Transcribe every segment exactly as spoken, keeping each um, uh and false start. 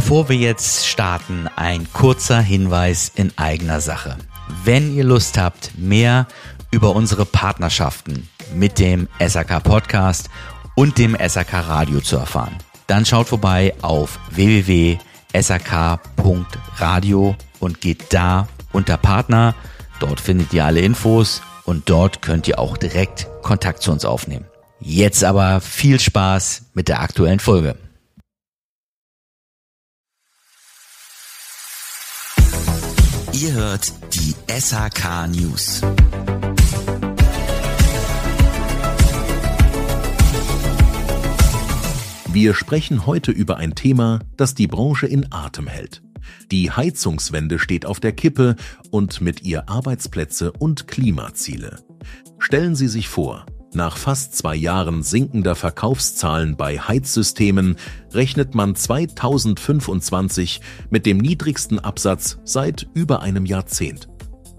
Bevor wir jetzt starten, ein kurzer Hinweis in eigener Sache. Wenn ihr Lust habt, mehr über unsere Partnerschaften mit dem S A K Podcast und dem S A K Radio zu erfahren, dann schaut vorbei auf w w w punkt s a k punkt radio und geht da unter Partner. Dort findet ihr alle Infos und dort könnt ihr auch direkt Kontakt zu uns aufnehmen. Jetzt aber viel Spaß mit der aktuellen Folge. Ihr hört die S A K News. Wir sprechen heute über ein Thema, das die Branche in Atem hält. Die Heizungswende steht auf der Kippe und mit ihr Arbeitsplätze und Klimaziele. Stellen Sie sich vor, nach fast zwei Jahren sinkender Verkaufszahlen bei Heizsystemen rechnet man zweitausendfünfundzwanzig mit dem niedrigsten Absatz seit über einem Jahrzehnt.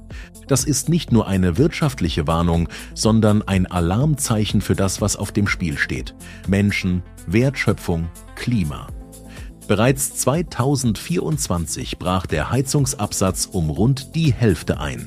Das ist nicht nur eine wirtschaftliche Warnung, sondern ein Alarmzeichen für das, was auf dem Spiel steht: Menschen, Wertschöpfung, Klima. Bereits zweitausendvierundzwanzig brach der Heizungsabsatz um rund die Hälfte ein.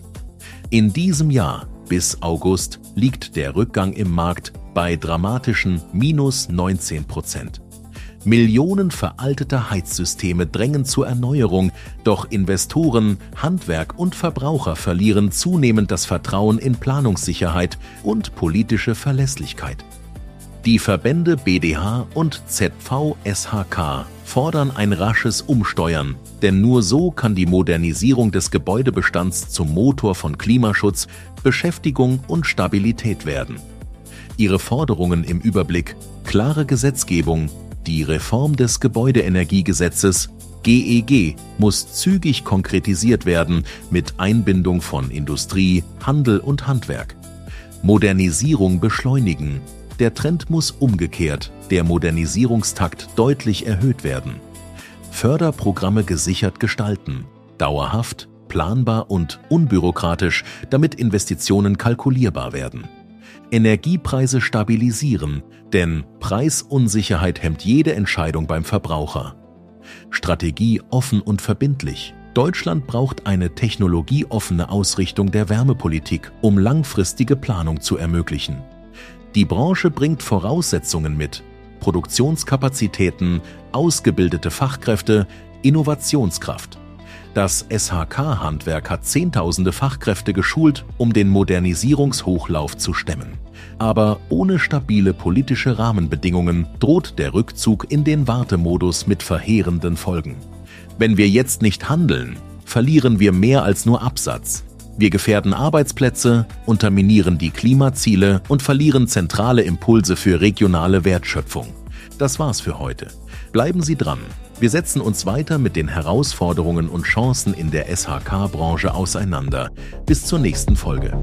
In diesem Jahr bis August liegt der Rückgang im Markt bei dramatischen minus neunzehn Prozent. Millionen veralteter Heizsysteme drängen zur Erneuerung, doch Investoren, Handwerk und Verbraucher verlieren zunehmend das Vertrauen in Planungssicherheit und politische Verlässlichkeit. Die Verbände B D H und Z V S H K fordern ein rasches Umsteuern, denn nur so kann die Modernisierung des Gebäudebestands zum Motor von Klimaschutz, Beschäftigung und Stabilität werden. Ihre Forderungen im Überblick: klare Gesetzgebung, die Reform des Gebäudeenergiegesetzes G E G muss zügig konkretisiert werden mit Einbindung von Industrie, Handel und Handwerk. Modernisierung beschleunigen. Der Trend muss umgekehrt, der Modernisierungstakt deutlich erhöht werden. Förderprogramme gesichert gestalten, dauerhaft, planbar und unbürokratisch, damit Investitionen kalkulierbar werden. Energiepreise stabilisieren, denn Preisunsicherheit hemmt jede Entscheidung beim Verbraucher. Strategie offen und verbindlich. Deutschland braucht eine technologieoffene Ausrichtung der Wärmepolitik, um langfristige Planung zu ermöglichen. Die Branche bringt Voraussetzungen mit: Produktionskapazitäten, ausgebildete Fachkräfte, Innovationskraft. Das S H K-Handwerk hat Zehntausende Fachkräfte geschult, um den Modernisierungshochlauf zu stemmen. Aber ohne stabile politische Rahmenbedingungen droht der Rückzug in den Wartemodus mit verheerenden Folgen. Wenn wir jetzt nicht handeln, verlieren wir mehr als nur Absatz. Wir gefährden Arbeitsplätze, unterminieren die Klimaziele und verlieren zentrale Impulse für regionale Wertschöpfung. Das war's für heute. Bleiben Sie dran. Wir setzen uns weiter mit den Herausforderungen und Chancen in der S H K-Branche auseinander. Bis zur nächsten Folge.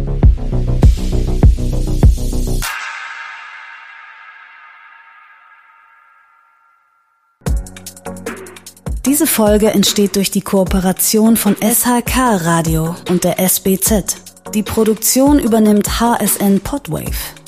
Diese Folge entsteht durch die Kooperation von S H K Radio und der S B Z. Die Produktion übernimmt H S N Podwave.